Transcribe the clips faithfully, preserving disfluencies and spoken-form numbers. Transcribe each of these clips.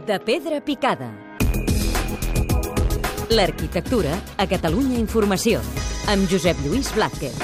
De pedra picada. L'arquitectura a Catalunya Informació, amb Josep Lluís Blázquez.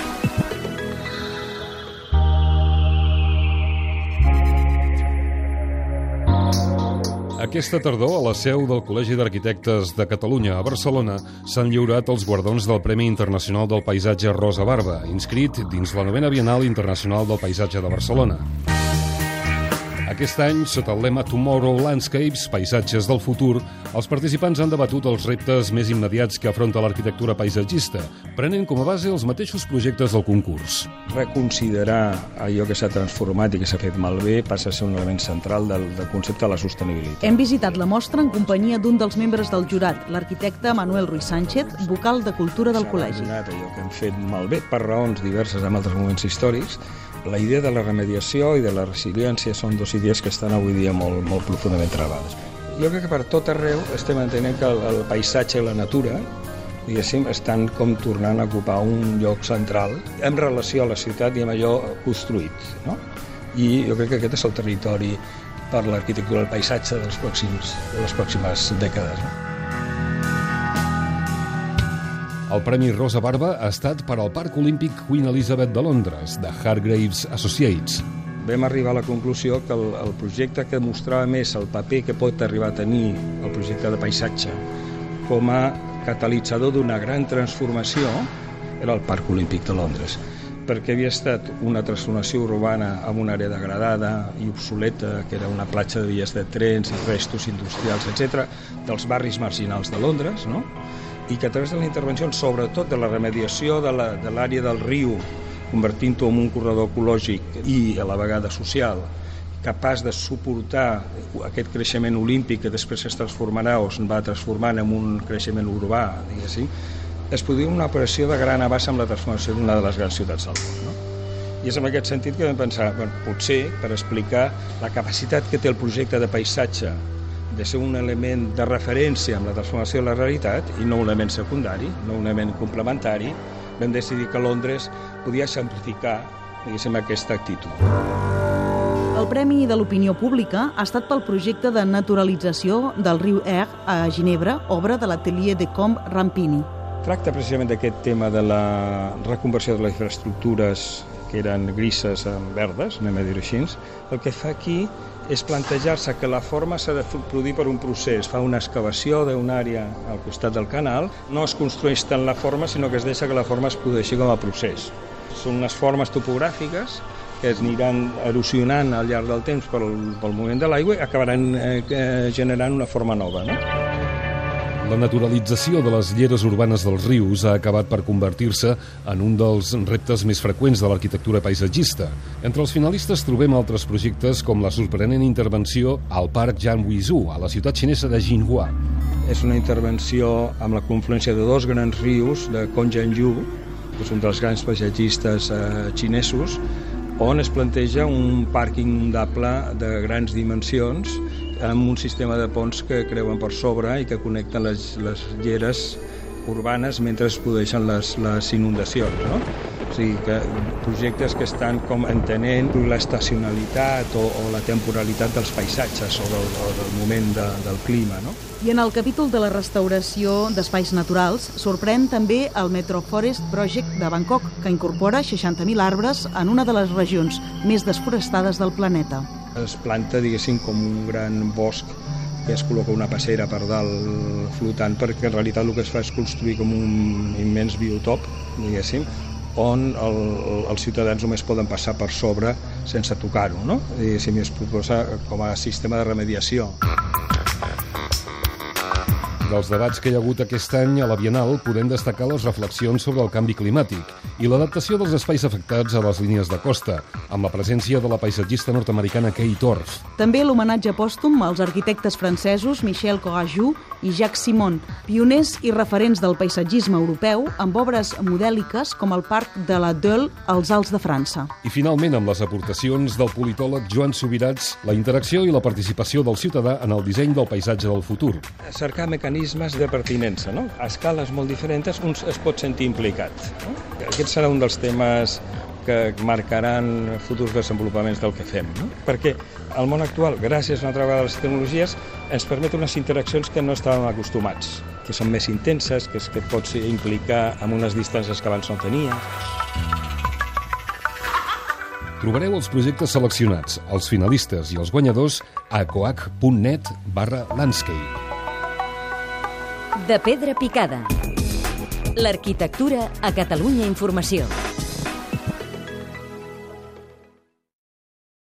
Aquesta tardor, a la seu del Col·legi d'Arquitectes de Catalunya a Barcelona, s'han lliurat els guardons del Premi Internacional del Paisatge Rosa Barba, inscrit dins la novena Bienal Internacional del Paisatge de Barcelona. Aquest any, sota el lema Tomorrow Landscapes, Paisatges del Futur, els participants han debatut els reptes més immediats que afronta l'arquitectura paisatgista, prenent com a base els mateixos projectes del concurs. Reconsiderar allò que s'ha transformat i que s'ha fet malbé passa a ser un element central del, del concepte de la sostenibilitat. Hem visitat la mostra en companyia d'un dels membres del jurat, l'arquitecte Manuel Ruiz Sánchez, vocal de Cultura del Col·legi. S'ha abandonat allò que hem fet malbé per raons diverses en altres moments històrics. La idea de la remediació i de la resiliència són dues idees que estan avui dia molt, molt profundament travades. Jo crec que per tot arreu estem entenent que el, el paisatge i la natura, diguéssim, estan com tornant a ocupar un lloc central en relació a la ciutat i amb allò construït, no? I jo crec que aquest és el territori per l'arquitectura del paisatge dels pròxims, de les pròximes dècades. No? El Premi Rosa Barba ha estat per al Parc Olímpic Queen Elizabeth de Londres, de Hargreaves Associates. Vam arribar a la conclusió que el, el projecte que mostrava més el paper que pot arribar a tenir el projecte de paisatge com a catalitzador d'una gran transformació era el Parc Olímpic de Londres, perquè havia estat una transformació urbana amb una àrea degradada i obsoleta, que era una platja de vies de trens i restos industrials, etcètera, dels barris marginals de Londres, no? I que a través de la intervenció, sobretot de la remediació de l'àrea del riu, convertint-ho en un corredor ecològic i a la vegada social, capaç de suportar aquest creixement olímpic que després es transformarà o es va transformant en un creixement urbà, diguéssim, es produïa una operació de gran abast amb la transformació d'una de les grans ciutats del món. No? I és en aquest sentit que vam pensar, bueno, potser per explicar la capacitat que té el projecte de paisatge de ser un element de referència amb la transformació de la realitat i no un element secundari, no un element complementari, vam decidir que Londres podia exemplificar, diguéssim, aquesta actitud. El Premi de l'Opinió Pública ha estat pel projecte de naturalització del riu Eure a Ginebra, obra de l'atelier de Combe Rampini. Tracta precisament d'aquest tema de la reconversió de les infraestructures que eren grises en verdes, anem a dir-ho així. El que fa aquí és plantejar-se que la forma s'ha de produir per un procés. Fa una excavació d'una àrea al costat del canal, no es construeix tant la forma, sinó que es deixa que la forma es produeixi com a procés. Són unes formes topogràfiques que es aniran erosionant al llarg del temps pel, pel moviment de l'aigua i acabaran eh, generant una forma nova, no? La naturalització de les lleres urbanes dels rius ha acabat per convertir-se en un dels reptes més freqüents de l'arquitectura paisatgista. Entre els finalistes trobem altres projectes com la sorprenent intervenció al Parc Jan Huizhou, a la ciutat xinesa de Jinhua. És una intervenció amb la confluència de dos grans rius, de Kongjianyu, que és un dels grans paisatgistes eh, xinesos, on es planteja un parc inundable de grans dimensions amb un sistema de ponts que creuen per sobre i que connecten les, les lleres urbanes mentre es produeixen les, les inundacions, no? O sigui que projectes que estan com entenent l'estacionalitat o, o la temporalitat dels paisatges o del, o del moment de, del clima, no? I en el capítol de la restauració d'espais naturals sorprèn també el Metro Forest Project de Bangkok, que incorpora seixanta mil arbres en una de les regions més desforestades del planeta. Es planta, diguéssim, com un gran bosc que es col·loca una passera per dalt flotant, perquè en realitat el que es fa és construir com un immens biotop, diguéssim, on el, els ciutadans només poden passar per sobre sense tocar-ho, no? Diguéssim, es proposa com a sistema de remediació. Dels debats que hi ha hagut aquest any a la Bienal podem destacar les reflexions sobre el canvi climàtic i l'adaptació dels espais afectats a les línies de costa, amb la presència de la paisatgista nord-americana Kate Orff. També l'homenatge pòstum als arquitectes francesos Michel Courageux i Jacques Simon, pioners i referents del paisatgisme europeu amb obres modèliques com el Parc de la Deule als Alts de França. I finalment, amb les aportacions del politòleg Joan Subirats, la interacció i la participació del ciutadà en el disseny del paisatge del futur. Cercar mecanismes de pertinença, no? A escales molt diferents, un es pot sentir implicat, no? Aquest serà un dels temes que marcaran futurs desenvolupaments del que fem. No? Perquè el món actual, gràcies una altra vegada a les tecnologies, ens permet unes interaccions que no estàvem acostumats, que són més intenses, que, que pots implicar amb unes distàncies que abans no tenies. Trobareu els projectes seleccionats, els finalistes i els guanyadors a coag punt net barra landscape. De pedra picada. L'arquitectura a Catalunya Informació.